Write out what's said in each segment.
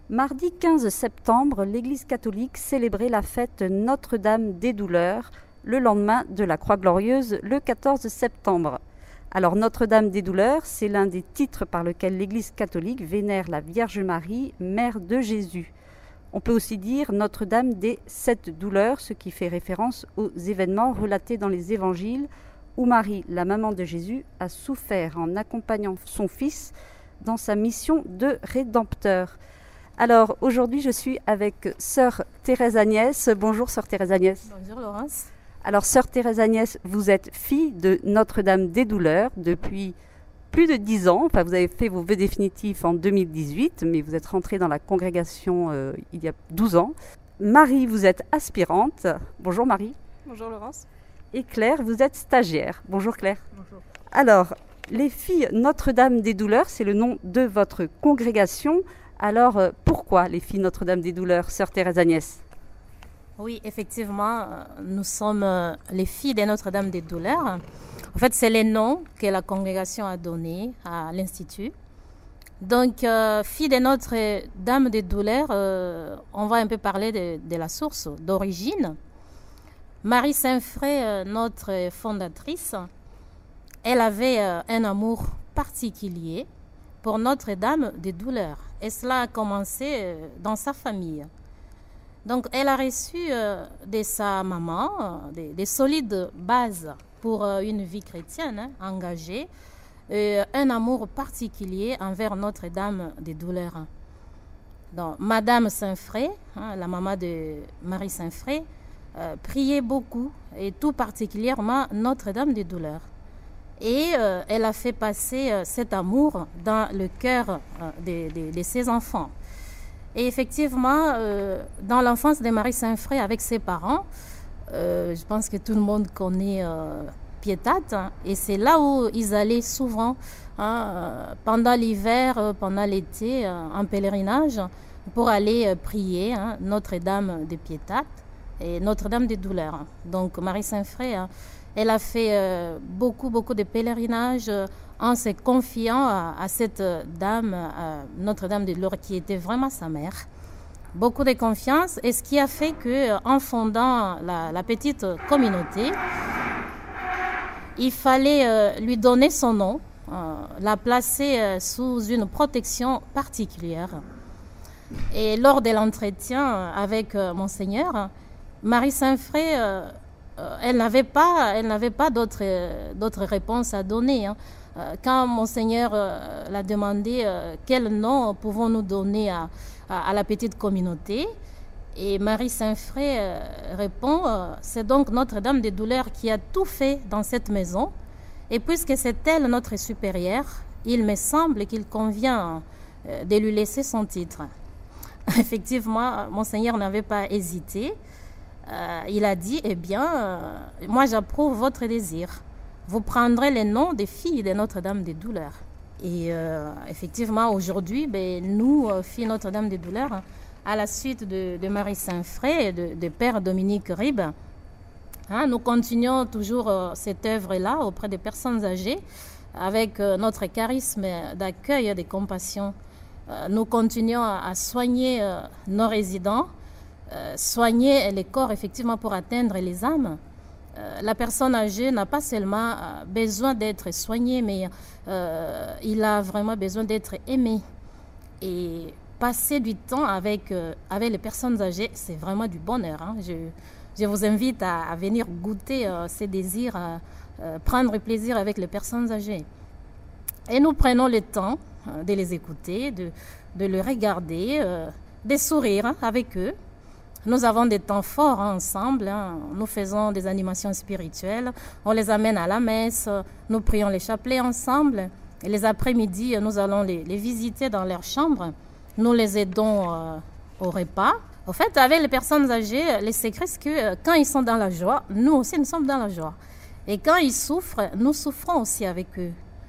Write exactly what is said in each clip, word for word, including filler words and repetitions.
Mardi quinze septembre, l'Église catholique célébrait la fête Notre-Dame des Douleurs, le lendemain de la Croix Glorieuse, le quatorze septembre. Alors Notre-Dame des Douleurs, c'est l'un des titres par lequel l'Église catholique vénère la Vierge Marie, mère de Jésus. On peut aussi dire Notre-Dame des Sept Douleurs, ce qui fait référence aux événements relatés dans les évangiles où Marie, la maman de Jésus, a souffert en accompagnant son fils dans sa mission de rédempteur. Alors aujourd'hui, je suis avec sœur Thérèse Agnès. Bonjour sœur Thérèse Agnès. Bonjour Laurence. Alors sœur Thérèse Agnès, vous êtes fille de Notre-Dame des Douleurs depuis plus de dix ans. Enfin, vous avez fait vos vœux définitifs en deux mille dix-huit, mais vous êtes rentrée dans la congrégation euh, il y a douze ans. Marie, vous êtes aspirante. Bonjour Marie. Bonjour Laurence. Et Claire, vous êtes stagiaire. Bonjour Claire. Bonjour. Alors, les filles Notre-Dame des Douleurs, c'est le nom de votre congrégation. Alors, euh, pourquoi les filles Notre-Dame des Douleurs, sœur Thérèse Agnès? Oui, effectivement, euh, nous sommes euh, les filles de Notre-Dame des Douleurs. En fait, c'est les noms que la congrégation a donnés à l'Institut. Donc, euh, filles de Notre-Dame des Douleurs, euh, on va un peu parler de, de la source, d'origine. Marie Saint-Fré, euh, notre fondatrice, elle avait euh, un amour particulier pour Notre-Dame des Douleurs. Et cela a commencé euh, dans sa famille. Donc, elle a reçu euh, de sa maman euh, des, des solides bases pour euh, une vie chrétienne hein, engagée, et un amour particulier envers Notre-Dame des Douleurs. Donc, Madame Saint-Fré, hein, la maman de Marie Saint-Fré, euh, priait beaucoup, et tout particulièrement Notre-Dame des Douleurs. Et euh, elle a fait passer euh, cet amour dans le cœur euh, de, de, de ses enfants. Et effectivement, euh, dans l'enfance de Marie Saint-Fré avec ses parents, euh, je pense que tout le monde connaît euh, Piétate. Hein, et c'est là où ils allaient souvent, hein, euh, pendant l'hiver, euh, pendant l'été, euh, en pèlerinage, pour aller euh, prier hein, Notre-Dame de Piétate et Notre-Dame des Douleurs. Donc Marie Saint-Fré, hein, elle a fait euh, beaucoup, beaucoup de pèlerinages euh, en se confiant à, à cette dame, à Notre-Dame des Douleurs, qui était vraiment sa mère. Beaucoup de confiance, et ce qui a fait qu'en fondant la, la petite communauté, il fallait euh, lui donner son nom, euh, la placer euh, sous une protection particulière. Et lors de l'entretien avec euh, Monseigneur, Marie Saint-Fré, euh, euh, elle n'avait pas, elle n'avait pas d'autres, euh, d'autres réponses à donner. Hein. Euh, quand Monseigneur euh, l'a demandé euh, quel nom pouvons-nous donner à, à, à la petite communauté, et Marie Saint-Fré euh, répond euh, c'est donc Notre-Dame des Douleurs qui a tout fait dans cette maison, et puisque c'est elle notre supérieure, il me semble qu'il convient euh, de lui laisser son titre. Effectivement, Monseigneur n'avait pas hésité. Euh, il a dit eh bien, euh, moi j'approuve votre désir. Vous prendrez les noms des filles de Notre-Dame des Douleurs. Et euh, effectivement, aujourd'hui, ben, nous, euh, filles Notre-Dame des Douleurs, à la suite de, de Marie Saint-Fré et de, de Père Dominique Ribes, hein, nous continuons toujours euh, cette œuvre-là auprès des personnes âgées, avec euh, notre charisme d'accueil et de compassion. Euh, nous continuons à, à soigner euh, nos résidents, euh, soigner les corps, effectivement, pour atteindre les âmes. Euh, la personne âgée n'a pas seulement euh, besoin d'être soignée, mais euh, il a vraiment besoin d'être aimé. Et passer du temps avec, euh, avec les personnes âgées, c'est vraiment du bonheur. Hein. Je, je vous invite à, à venir goûter euh, ces désirs, à euh, prendre plaisir avec les personnes âgées. Et nous prenons le temps euh, de les écouter, de, de les regarder, euh, de sourire hein, avec eux. Nous avons des temps forts hein, ensemble, hein. Nous faisons des animations spirituelles, on les amène à la messe, nous prions les chapelets ensemble. Et les après-midi, nous allons les, les visiter dans leur chambre, nous les aidons euh, au repas. En fait, avec les personnes âgées, les secrets, c'est que euh, quand ils sont dans la joie, nous aussi nous sommes dans la joie. Et quand ils souffrent, nous souffrons aussi avec eux.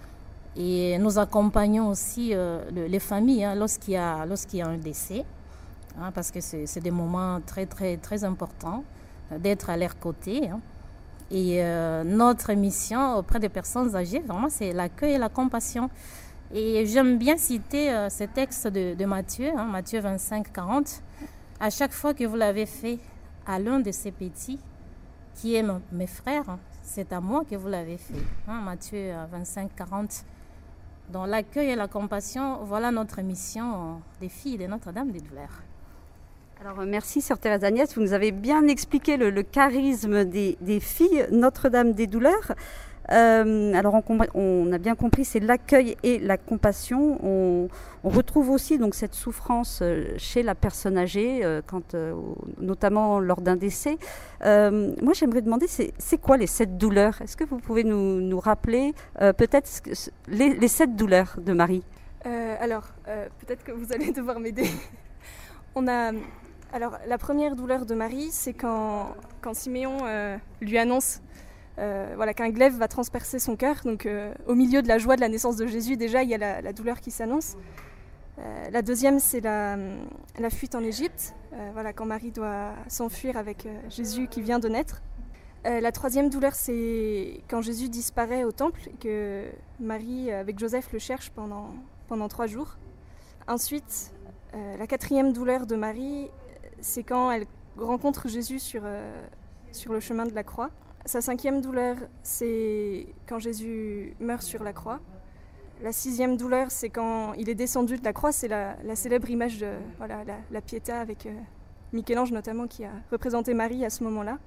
Et nous accompagnons aussi euh, le, les familles hein, lorsqu'il y a, lorsqu'il y a un décès. Hein, parce que c'est, c'est des moments très, très, très importants euh, d'être à leur côté. Hein. Et euh, notre mission auprès des personnes âgées, vraiment, c'est l'accueil et la compassion. Et j'aime bien citer euh, ce texte de, de Matthieu, hein, Matthieu vingt-cinq, quarante. À chaque fois que vous l'avez fait à l'un de ces petits, qui est mon, mes frères, hein, c'est à moi que vous l'avez fait. Hein, Matthieu vingt-cinq, quarante. Dans l'accueil et la compassion, voilà notre mission des filles de Notre-Dame des Douleurs. Alors merci Sœur Thérèse Agnès, vous nous avez bien expliqué le, le charisme des, des filles Notre-Dame des Douleurs. Euh, alors on, on a bien compris, c'est l'accueil et la compassion. On, on retrouve aussi donc cette souffrance chez la personne âgée, euh, quand, euh, notamment lors d'un décès. Euh, moi j'aimerais demander, c'est, c'est quoi les sept douleurs? Est-ce que vous pouvez nous, nous rappeler euh, peut-être les, les sept douleurs de Marie? euh, Alors euh, peut-être que vous allez devoir m'aider. On a, alors la première douleur de Marie, c'est quand, quand Siméon euh, lui annonce Euh, voilà, qu'un glaive va transpercer son cœur. Donc euh, au milieu de la joie de la naissance de Jésus, déjà il y a la, la douleur qui s'annonce. Euh, la deuxième, c'est la, la fuite en Égypte, euh, voilà, quand Marie doit s'enfuir avec euh, Jésus qui vient de naître. Euh, la troisième douleur, c'est quand Jésus disparaît au temple et que Marie avec Joseph le cherche pendant, pendant trois jours. Ensuite, euh, la quatrième douleur de Marie, c'est quand elle rencontre Jésus sur, euh, sur le chemin de la croix. Sa cinquième douleur, c'est quand Jésus meurt sur la croix. La sixième douleur, c'est quand il est descendu de la croix. C'est la, la célèbre image de voilà, la, la Pietà avec euh, Michel-Ange notamment qui a représenté Marie à ce moment-là.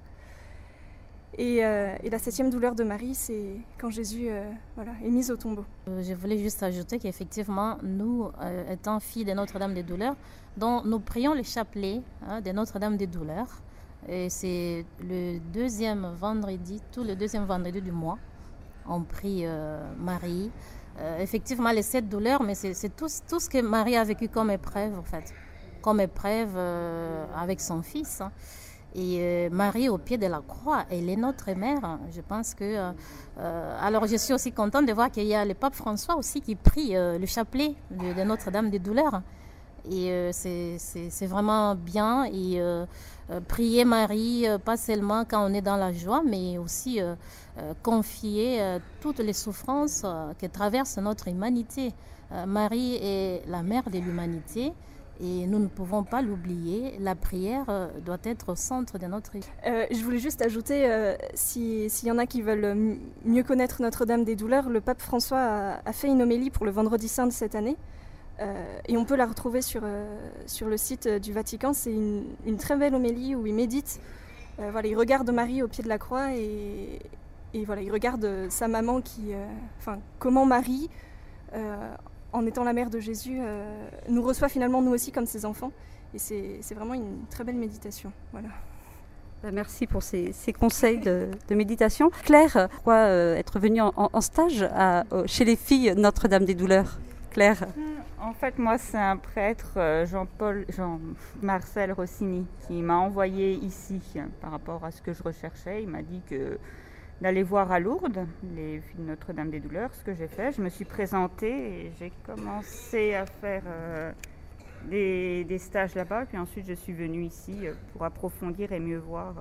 Et, euh, et la septième douleur de Marie, c'est quand Jésus euh, voilà, est mis au tombeau. Je voulais juste ajouter qu'effectivement, nous, euh, étant filles de Notre-Dame des Douleurs, dont nous prions le chapelet hein, de Notre-Dame des Douleurs. Et c'est le deuxième vendredi, tout le deuxième vendredi du mois, on prie euh, Marie. Euh, effectivement, les sept douleurs, mais c'est, c'est tout, tout ce que Marie a vécu comme épreuve, en fait, comme épreuve euh, avec son fils. Hein. Et euh, Marie au pied de la croix, elle est notre mère. Hein. Je pense que... Euh, alors, je suis aussi contente de voir qu'il y a le pape François aussi qui prie euh, le chapelet de, de Notre-Dame des Douleurs. Et euh, c'est, c'est, c'est vraiment bien. Et euh, euh, prier Marie, euh, pas seulement quand on est dans la joie, mais aussi euh, euh, confier euh, toutes les souffrances euh, que traverse notre humanité. Euh, Marie est la mère de l'humanité et nous ne pouvons pas l'oublier. La prière euh, doit être au centre de notre vie. Euh, je voulais juste ajouter, euh, si, s'il y en a qui veulent m- mieux connaître Notre-Dame des Douleurs, le pape François a, a fait une homélie pour le Vendredi Saint de cette année. Euh, et on peut la retrouver sur, euh, sur le site du Vatican. C'est une, une très belle homélie où il médite. Euh, voilà, il regarde Marie au pied de la croix et, et voilà, il regarde sa maman qui... Euh, enfin, comment Marie, euh, en étant la mère de Jésus, euh, nous reçoit finalement nous aussi comme ses enfants. Et c'est, c'est vraiment une très belle méditation. Voilà. Merci pour ces, ces conseils de, de méditation. Claire, pourquoi euh, être venue en, en stage à, chez les filles Notre-Dame des Douleurs? Claire? En fait, moi, c'est un prêtre, Jean-Paul, Jean-Marcel Rossini, qui m'a envoyé ici par rapport à ce que je recherchais. Il m'a dit que d'aller voir à Lourdes les filles de Notre-Dame des Douleurs, ce que j'ai fait. Je me suis présentée et j'ai commencé à faire euh, des, des stages là-bas. Puis ensuite, je suis venue ici pour approfondir et mieux voir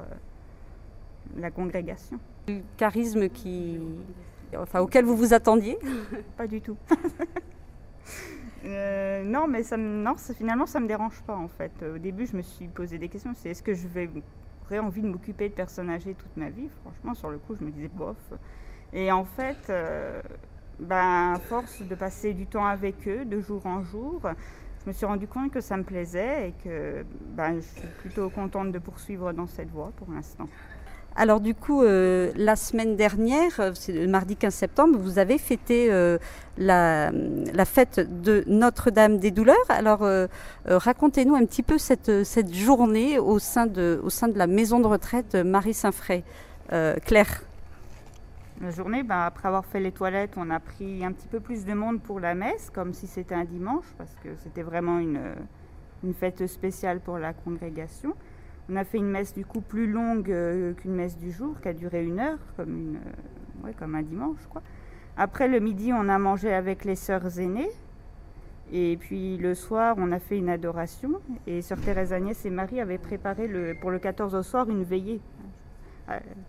euh, la congrégation. Le charisme qui... enfin, auquel vous vous attendiez? Pas du tout. Euh, non, mais ça, non, ça, finalement, ça ne me dérange pas en fait. Au début, je me suis posé des questions. C'est est-ce que je vais j'aurais envie de m'occuper de personnes âgées toute ma vie? Franchement, sur le coup, je me disais bof. Et en fait, euh, ben, à force de passer du temps avec eux, de jour en jour, je me suis rendu compte que ça me plaisait et que ben, je suis plutôt contente de poursuivre dans cette voie pour l'instant. Alors du coup, euh, la semaine dernière, c'est le mardi quinze septembre, vous avez fêté euh, la, la fête de Notre-Dame des Douleurs. Alors euh, euh, racontez-nous un petit peu cette, cette journée au sein, de, au sein de la maison de retraite Marie-Saint-Fray. Euh, Claire? La journée, ben, après avoir fait les toilettes, on a pris un petit peu plus de monde pour la messe, comme si c'était un dimanche, parce que c'était vraiment une, une fête spéciale pour la congrégation. On a fait une messe du coup plus longue euh, qu'une messe du jour, qui a duré une heure, comme, une, euh, ouais, comme un dimanche, quoi. Après le midi, on a mangé avec les sœurs aînées. Et puis le soir, on a fait une adoration. Et sœur Thérèse Agnès et Marie avaient préparé le, pour le quatorze au soir une veillée.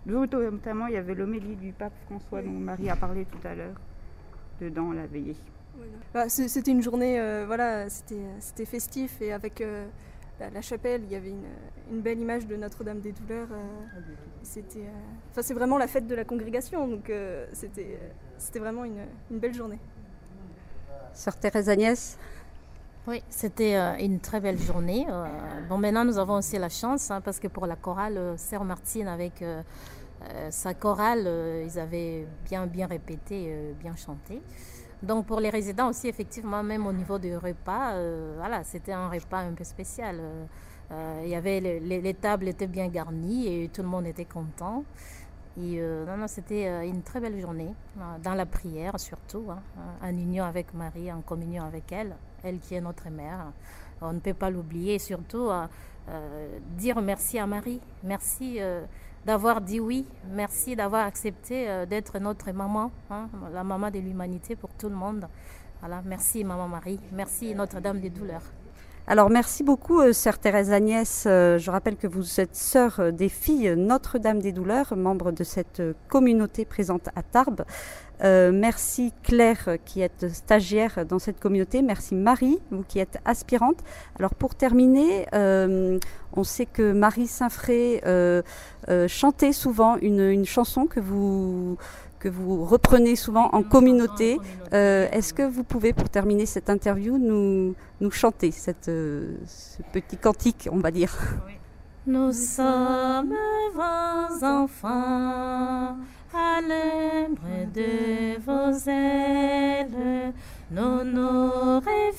Notamment, il y avait l'homélie du pape François dont Marie a parlé tout à l'heure, dedans la veillée. Voilà. Bah, c'est- c'était une journée, euh, voilà, c'était c'était festif et avec euh, la, la chapelle, il y avait une, une belle image de Notre-Dame des Douleurs. euh, c'était, euh, enfin, c'est vraiment la fête de la congrégation, donc euh, c'était euh, c'était vraiment une, une belle journée. Sœur Thérèse Agnès? Oui, c'était euh, une très belle journée. Euh, bon, maintenant, nous avons aussi la chance, hein, parce que pour la chorale, euh, Sœur Martine, avec euh, euh, sa chorale, euh, ils avaient bien, bien répété, euh, bien chanté. Donc, pour les résidents aussi, effectivement, même au niveau du repas, euh, voilà, c'était un repas un peu spécial. Euh, euh, il y avait les, les, les tables étaient bien garnies et tout le monde était content. Et euh, non, non, c'était euh, une très belle journée, euh, dans la prière surtout, hein, en union avec Marie, en communion avec elle, elle qui est notre mère. On ne peut pas l'oublier, et surtout euh, euh, dire merci à Marie, merci euh, d'avoir dit oui, merci d'avoir accepté euh, d'être notre maman, hein, la maman de l'humanité pour tout le monde. Voilà, merci Maman Marie, merci Notre-Dame des Douleurs. Alors merci beaucoup, euh, sœur Thérèse Agnès. Euh, je rappelle que vous êtes sœur euh, des filles Notre-Dame des Douleurs, membre de cette euh, communauté présente à Tarbes. Euh, merci Claire euh, qui est stagiaire dans cette communauté. Merci Marie, vous qui êtes aspirante. Alors pour terminer, euh, on sait que Marie Saint-Fré euh, euh, chantait souvent une, une chanson que vous... que vous reprenez souvent en communauté. Euh, Est-ce que vous pouvez, pour terminer cette interview, nous, nous chanter cette, euh, ce petit cantique, on va dire? Nous sommes vos enfants, à l'ombre de vos ailes, nous nous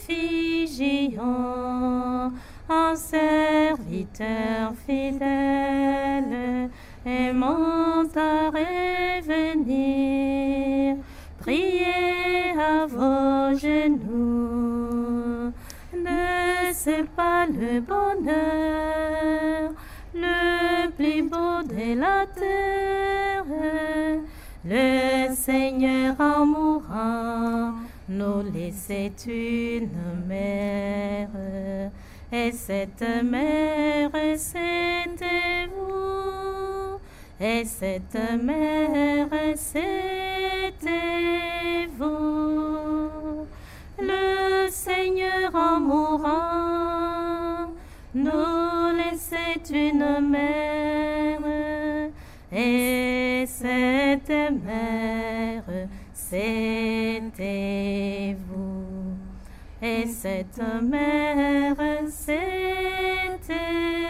réfugions en serviteurs fidèles, aimant à revenir, priez à vos genoux. Ne c'est pas le bonheur le plus beau de la terre, le Seigneur en mourant nous laissait une mère, et cette mère c'était vous, et cette mère c'était vous. Le Seigneur en mourant nous laissait une mère, et cette mère c'était vous, et cette mère c'était